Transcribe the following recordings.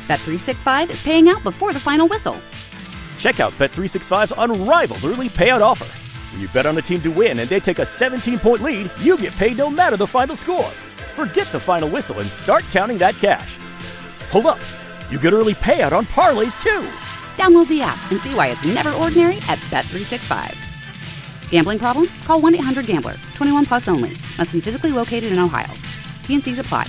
Bet365 is paying out before the final whistle. Check out Bet365's unrivaled early payout offer. When you bet on a team to win and they take a 17-point lead, you get paid no matter the final score. Forget the final whistle and start counting that cash. Hold up. You get early payout on parlays, too. Download the app and see why it's never ordinary at Bet365. Gambling problem? Call 1-800-GAMBLER. 21 plus only. Must be physically located in Ohio. T&Cs apply.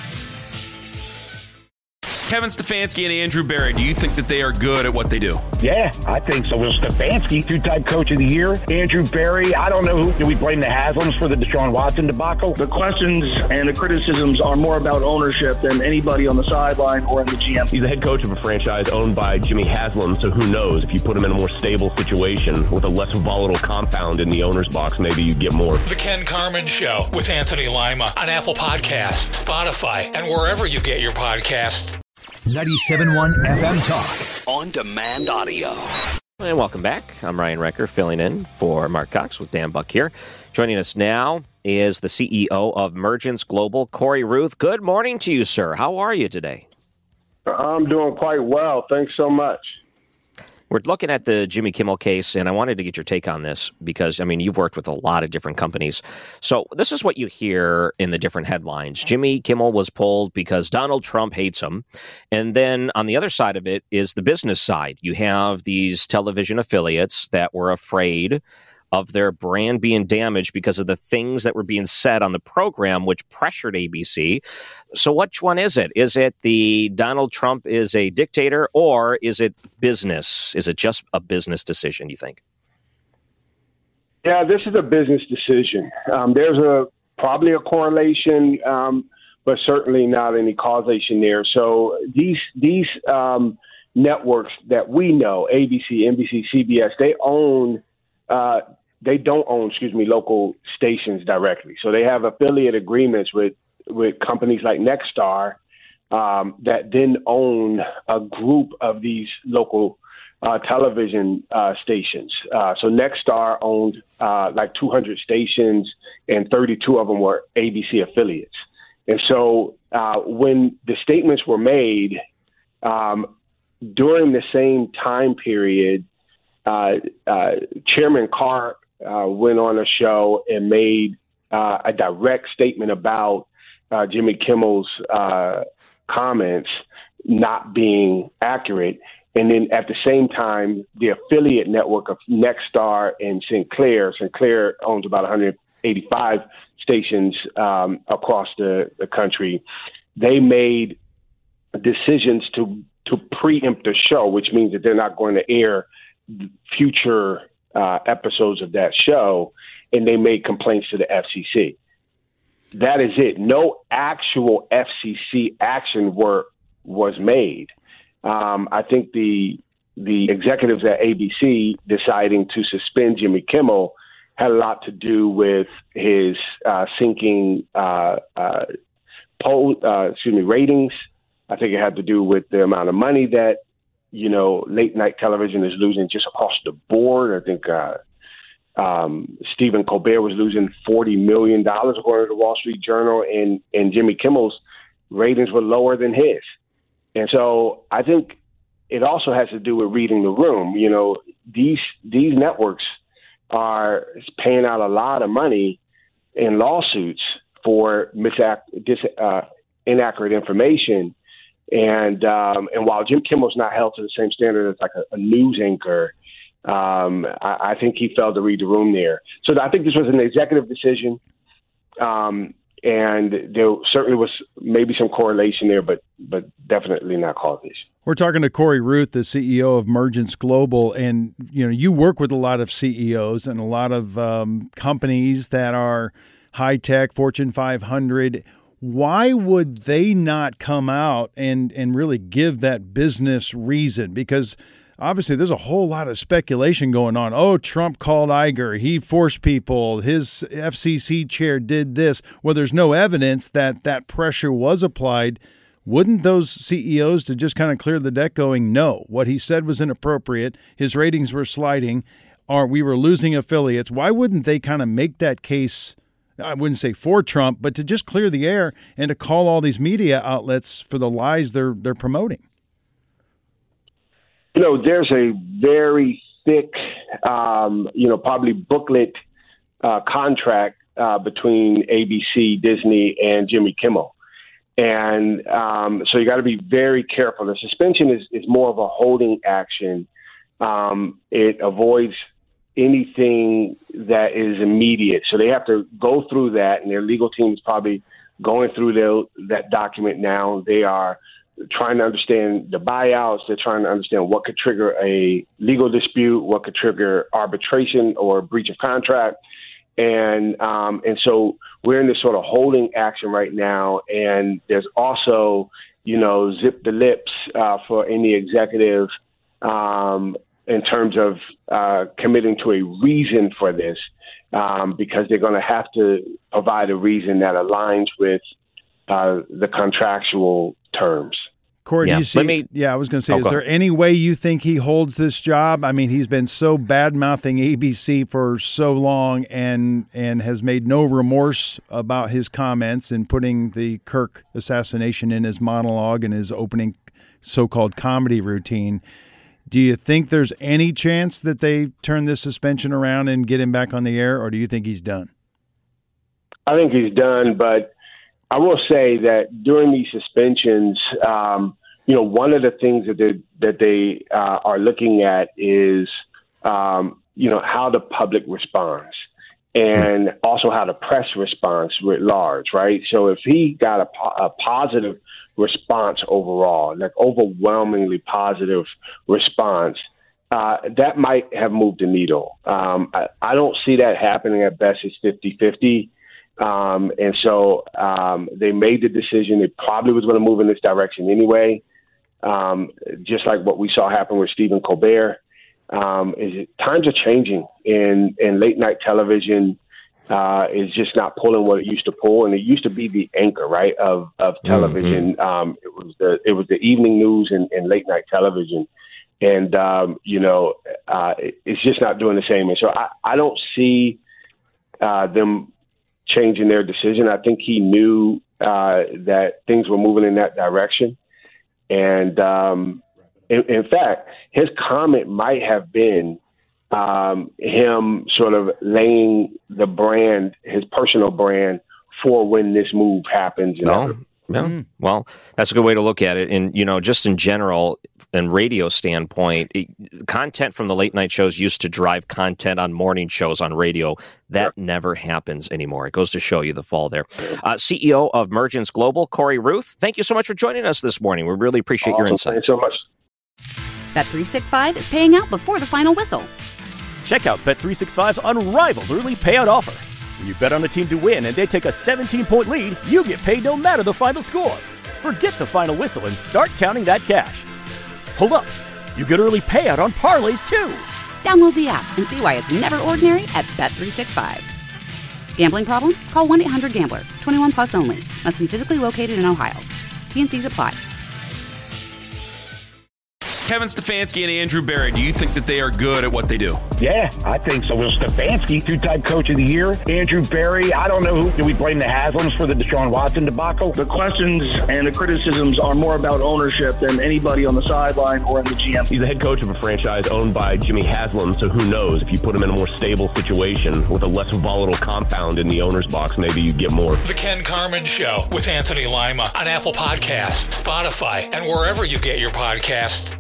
Kevin Stefanski and Andrew Berry, do you think that they are good at what they do? Yeah, I think so. Well, Stefanski, two-time coach of the year. Andrew Berry, I don't know who. Do we blame the Haslams for the Deshaun Watson debacle? The questions and the criticisms are more about ownership than anybody on the sideline or in the GM. He's the head coach of a franchise owned by Jimmy Haslam, so who knows? If you put him in a more stable situation with a less volatile compound in the owner's box, maybe you'd get more. The Ken Carman Show with Anthony Lima on Apple Podcasts, Spotify, and wherever you get your podcasts. 97.1 FM Talk. On demand audio. And welcome back. I'm Ryan Recker, filling in for Mark Cox with Dan Buck here. Joining us now is the CEO of Mergence Global, Corey Ruth. Good morning to you, sir. How are you today? I'm doing quite well. Thanks so much. We're looking at the Jimmy Kimmel case, and I wanted to get your take on this because, I mean, you've worked with a lot of different companies. So this is what you hear in the different headlines. Jimmy Kimmel was pulled because Donald Trump hates him. And then on the other side of it is the business side. You have these television affiliates that were afraid of their brand being damaged because of the things that were being said on the program, which pressured ABC. So which one is it? Is it the Donald Trump is a dictator, or is it business? Is it just a business decision, you think? Yeah, this is a business decision. There's probably a correlation, but certainly not any causation there. So these networks that we know, ABC, NBC, CBS, they don't own local stations directly. So they have affiliate agreements with companies like Nexstar that then own a group of these local television stations. So Nexstar owned like 200 stations, and 32 of them were ABC affiliates. And so when the statements were made during the same time period, Chairman Carr went on a show and made a direct statement about Jimmy Kimmel's comments not being accurate. And then at the same time, the affiliate network of Nexstar and Sinclair owns about 185 stations across the country. They made decisions to preempt the show, which means that they're not going to air future episodes of that show, and they made complaints to the FCC. That is it. No actual FCC action was made. I think the executives at ABC deciding to suspend Jimmy Kimmel had a lot to do with his sinking ratings. I think it had to do with the amount of money that late night television is losing just across the board. I think Stephen Colbert was losing $40 million according to the Wall Street Journal, and Jimmy Kimmel's ratings were lower than his. And so I think it also has to do with reading the room. These networks are paying out a lot of money in lawsuits for inaccurate information. And while Jim Kimmel's not held to the same standard as like a news anchor, I think he failed to read the room there. So I think this was an executive decision, and there certainly was maybe some correlation there, but definitely not causation. We're talking to Corey Ruth, the CEO of Mergence Global, and you work with a lot of CEOs and a lot of companies that are high tech, Fortune 500. Why would they not come out and really give that business reason? Because obviously there's a whole lot of speculation going on. Oh, Trump called Iger. He forced people. His FCC chair did this. Well, there's no evidence that pressure was applied. Wouldn't those CEOs to just kind of clear the deck going, no, what he said was inappropriate. His ratings were sliding. Or we were losing affiliates. Why wouldn't they kind of make that case, I wouldn't say for Trump, but to just clear the air and to call all these media outlets for the lies they're promoting? There's a very thick, probably booklet contract between ABC, Disney, and Jimmy Kimmel. And so you got to be very careful. The suspension is more of a holding action. It avoids anything that is immediate. So they have to go through that, and their legal team is probably going through that document now. They are trying to understand the buyouts. They're trying to understand what could trigger a legal dispute, what could trigger arbitration or breach of contract. And so we're in this sort of holding action right now. And there's also, zip the lips for any executive in terms of committing to a reason for this, because they're going to have to provide a reason that aligns with the contractual terms. Corey, do you see? I was going to say, is there any way you think he holds this job? I mean, he's been so bad-mouthing ABC for so long and has made no remorse about his comments and putting the Kirk assassination in his monologue and his opening so-called comedy routine. Do you think there's any chance that they turn this suspension around and get him back on the air, or do you think he's done? I think he's done, but I will say that during these suspensions, one of the things that they are looking at is, how the public responds and also how the press responds writ large, right? So if he got a positive response overall, like overwhelmingly positive response, that might have moved the needle. I don't see that happening. At best, it's 50-50. And so they made the decision. It probably was going to move in this direction anyway, just like what we saw happen with Stephen Colbert. Times are changing, and late night television is just not pulling what it used to pull. And it used to be the anchor, right, of television. Mm-hmm. It was the evening news and late night television. And, it's just not doing the same. And so I don't see them changing their decision. I think he knew that things were moving in that direction. And in fact, his comment might have been him sort of laying the brand, his personal brand, for when this move happens. Well, that's a good way to look at it. And, just in general, and radio standpoint, content from the late night shows used to drive content on morning shows on radio. That never happens anymore. It goes to show you the fall there. CEO of Mergence Global, Corey Ruth, thank you so much for joining us this morning. We really appreciate your insight. Thanks so much. Bet365 is paying out before the final whistle. Check out Bet365's unrivaled early payout offer. When you bet on a team to win and they take a 17-point lead, you get paid no matter the final score. Forget the final whistle and start counting that cash. Hold up. You get early payout on parlays, too. Download the app and see why it's never ordinary at Bet365. Gambling problem? Call 1-800-GAMBLER. 21 plus only. Must be physically located in Ohio. T&Cs apply. Kevin Stefanski and Andrew Berry, do you think that they are good at what they do? Yeah, I think so. Will Stefanski, two-time coach of the year. Andrew Berry, I don't know who. Do we blame the Haslams for the Deshaun Watson debacle? The questions and the criticisms are more about ownership than anybody on the sideline or in the GM. He's the head coach of a franchise owned by Jimmy Haslam, so who knows? If you put him in a more stable situation with a less volatile compound in the owner's box, maybe you get more. The Ken Carman Show with Anthony Lima on Apple Podcasts, Spotify, and wherever you get your podcasts.